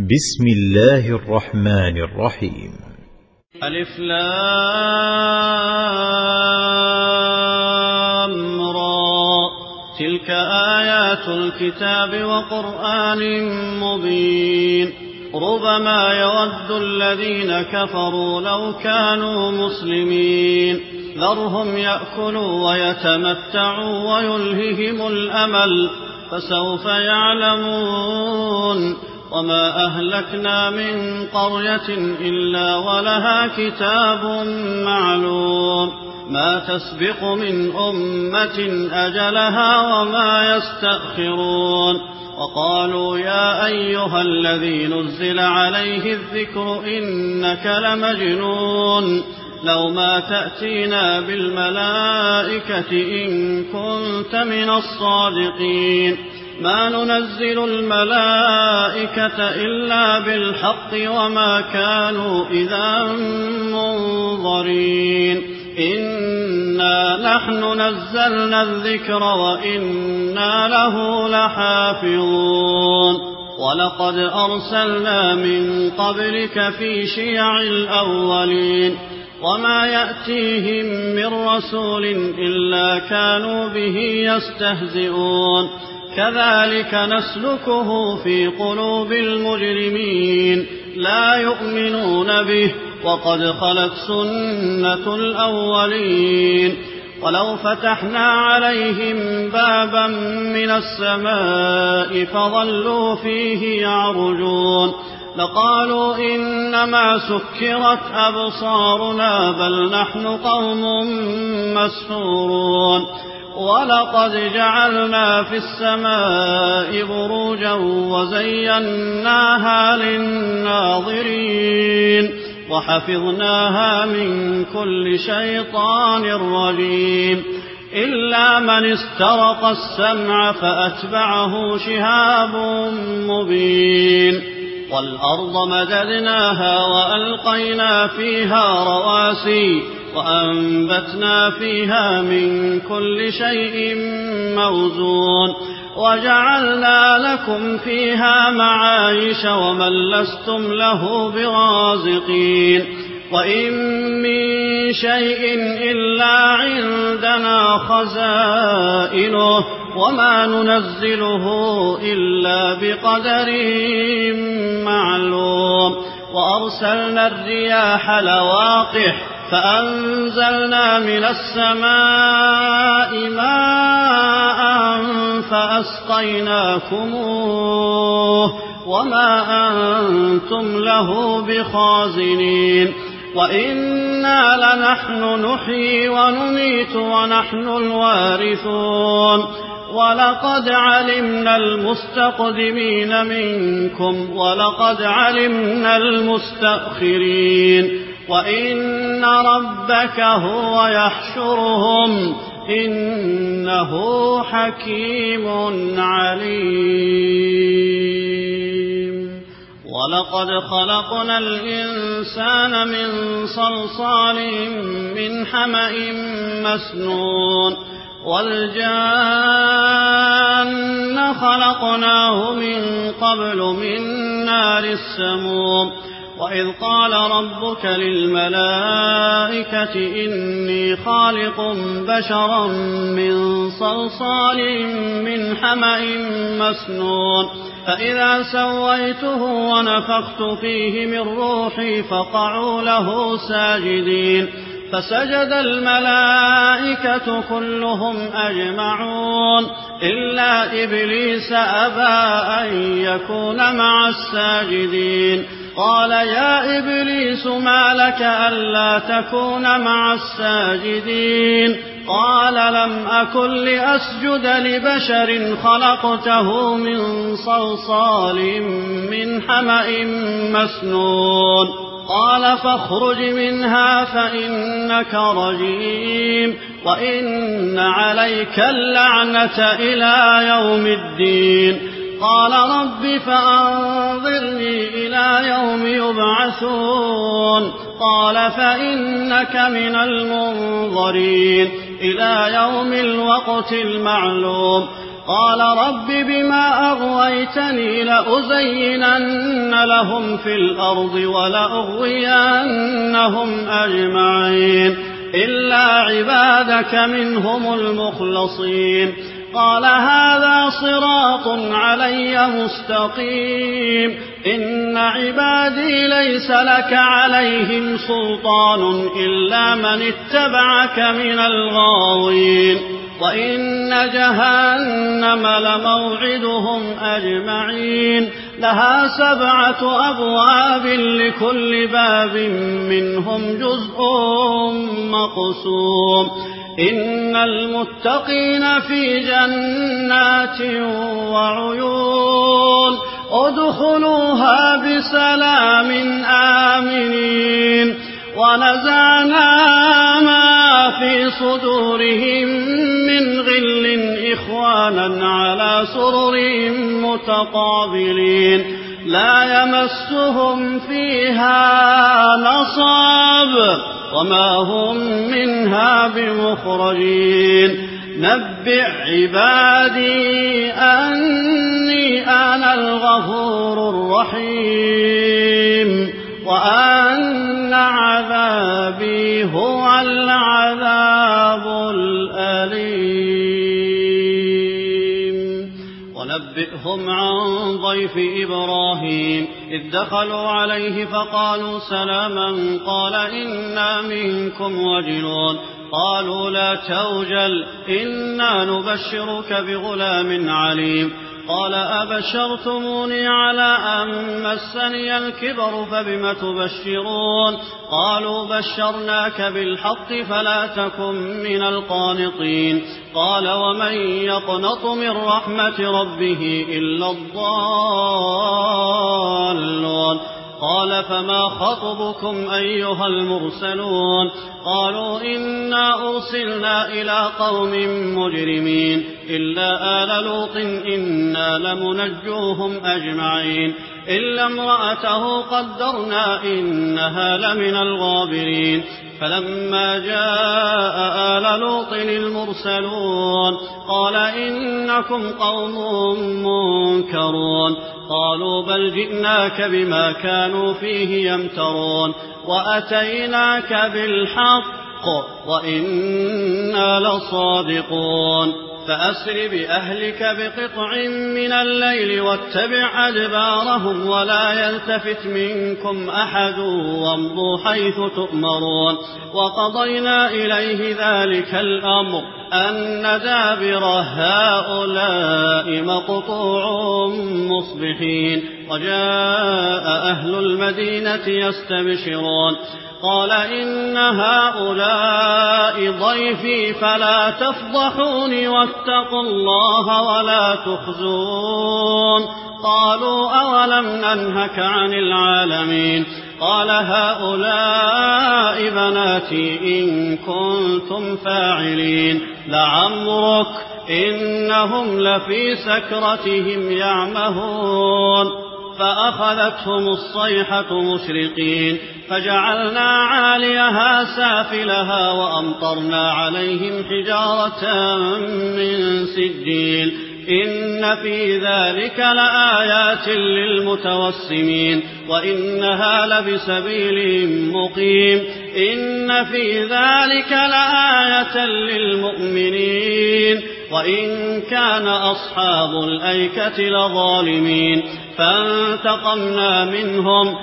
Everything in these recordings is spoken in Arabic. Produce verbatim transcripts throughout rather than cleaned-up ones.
بسم الله الرحمن الرحيم. ألف لام را، تلك آيات الكتاب وقرآن مبين. ربما يود الذين كفروا لو كانوا مسلمين، ذرهم يأكلوا ويتمتعوا ويلههم الأمل، فسوف يعلمون. وما أهلكنا من قرية إلا ولها كتاب معلوم، ما تسبق من أمة أجلها وما يستأخرون. وقالوا يا أيها الذي نزل عليه الذكر إنك لمجنون، لو ما تأتينا بالملائكة إن كنت من الصادقين. ما ننزل الملائكة إلا بالحق وما كانوا إذا منظرين. إنا نحن نزلنا الذكر وإنا له لحافظون. ولقد أرسلنا من قبلك في شيع الأولين، وما يأتيهم من رسول إلا كانوا به يستهزئون. كذلك نسلكه في قلوب المجرمين، لا يؤمنون به وقد خلت سنة الأولين. ولو فتحنا عليهم بابا من السماء فظلوا فيه يعرجون لقالوا إنما سكرت أبصارنا بل نحن قوم مسحورون. ولقد جعلنا في السماء بروجا وزيناها للناظرين وحفظناها من كل شيطان رجيم، إلا من استرق السمع فأتبعه شهاب مبين. والأرض مددناها وألقينا فيها رواسي وأنبتنا فيها من كل شيء موزون، وجعلنا لكم فيها معايش ومن لستم له برازقين. وإن من شيء إلا عندنا خزائنه وما ننزله إلا بقدر معلوم. وأرسلنا الرياح لواقح فأنزلنا من السماء ماء فأسقيناكموه وما أنتم له بخازنين. وإنا لنحن نحيي ونميت ونحن الوارثون. ولقد علمنا المستقدمين منكم ولقد علمنا المستأخرين. وإن ربك هو يحشرهم إنه حكيم عليم. ولقد خلقنا الإنسان من صلصال من حمأ مسنون، والجان خلقناه من قبل من نار السموم. وإذ قال ربك للملائكة إني خالق بشرا من صلصال من حمأ مسنون، فإذا سويته ونفخت فيه من روحي فقعوا له ساجدين. فسجد الملائكة كلهم أجمعون إلا إبليس أبى أن يكون مع الساجدين. قال يا إبليس ما لك ألا تكون مع الساجدين؟ قال لم أكن لأسجد لبشر خلقته من صلصال من حمأ مسنون. قال فاخرج منها فإنك رجيم وإن عليك اللعنة إلى يوم الدين. قال رب فأنظرني إلى يوم يبعثون. قال فإنك من المنظرين إلى يوم الوقت المعلوم. قال رب بما أغويتني لأزينن لهم في الأرض ولأغوينهم أجمعين إلا عبادك منهم المخلصين قال هذا صراط علي مستقيم إن عبادي ليس لك عليهم سلطان إلا من اتبعك من الغاوين وإن جهنم لموعدهم أجمعين لها سبعة أبواب لكل باب منهم جزء مقسوم إن المتقين في جنات وعيون ادخلوها بسلام آمنين ونزعنا ما في صدورهم من غل إخوانا على سرر متقابلين لا يمسهم فيها نصب وما هم منها بمخرجين نبئ عبادي أني أنا الغفور الرحيم وأن عذابي هو العذاب الأليم ونبئهم عن ضيف إبراهيم إذ دخلوا عليه فقالوا سلاما قال إنا منكم وجلون قالوا لا توجل إنا نبشرك بغلام عليم قال أبشرتموني على أن مسني الكبر فبم تبشرون قالوا بشرناك بالحق فلا تكن من القانطين قال ومن يقنط من رحمة ربه إلا الضالون قال فما خطبكم أيها المرسلون قالوا إنا أرسلنا إلى قوم مجرمين إلا آل لوط إنا لمنجوهم أجمعين إلا امرأته قدرنا إنها لمن الغابرين فلما جاء آل لوط المرسلون قال إنكم قوم منكرون قالوا بل جئناك بما كانوا فيه يمترون وأتيناك بالحق وإنا لصادقون فأسر بأهلك بقطع من الليل واتبع أدبارهم ولا يلتفت منكم أحد وامضوا حيث تؤمرون وقضينا إليه ذلك الأمر أن دابر هؤلاء مقطوع مصبحين وجاء أهل المدينة يستبشرون قال إن هؤلاء ضيفي فلا تفضحوني واتقوا الله ولا تخزون قالوا أولم ننهك عن العالمين قال هؤلاء بناتي إن كنتم فاعلين لعمرك إنهم لفي سكرتهم يعمهون فأخذتهم الصيحة مشرقين فجعلنا عاليها سافلها وأمطرنا عليهم حجارة من سجيل إن في ذلك لآيات للمتوسمين وإنها لبسبيل مقيم إن في ذلك لآية للمؤمنين وإن كان أصحاب الأيكة لظالمين فانتقمنا منهم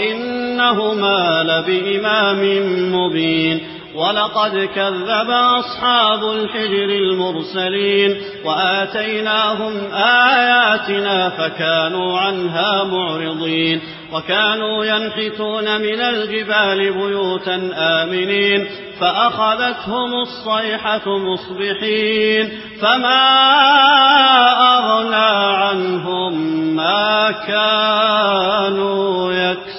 وإنهما لبإمام مبين ولقد كذب أصحاب الحجر المرسلين وآتيناهم آياتنا فكانوا عنها معرضين وكانوا ينحتون من الجبال بيوتا آمنين فأخذتهم الصيحة مصبحين فما أغنى عنهم ما كانوا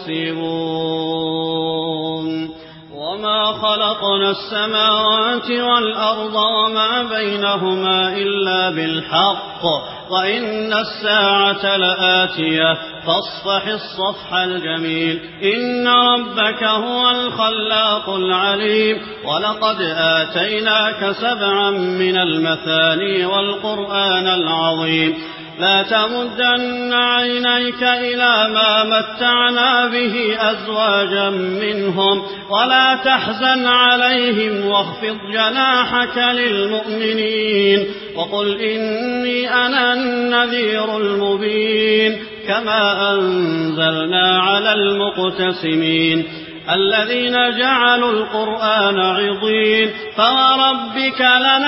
يكسبون وما خلقنا السماوات والأرض وما بينهما إلا بالحق وإن الساعة لآتية فاصفح الصفح الجميل إن ربك هو الخلاق العليم ولقد آتيناك سبعا من المثاني والقرآن العظيم لا تمدن عينيك إلى ما متعنا به أزواجا منهم ولا تحزن عليهم واخفض جناحك للمؤمنين وقل إني أنا النذير المبين كما أنزلنا على المقتسمين الذين جعلوا القرآن عضين فوربك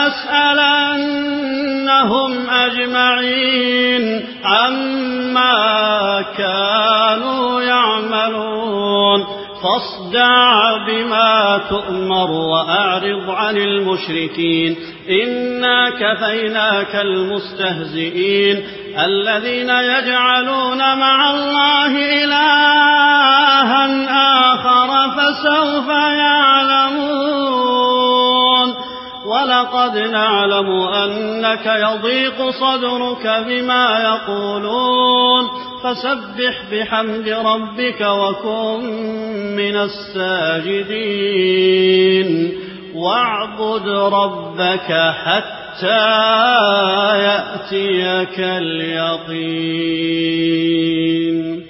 لنسألنهم أجمعين عما كانوا يعملون فاصدع بما تؤمر وأعرض عن المشركين إنا كفيناك المستهزئين الذين يجعلون مع الله إلها آخر فسوف يعلمون ولقد نعلم أنك يضيق صدرك بما يقولون فسبح بحمد ربك وكن من الساجدين واعبد ربك حتى يأتيك اليقين.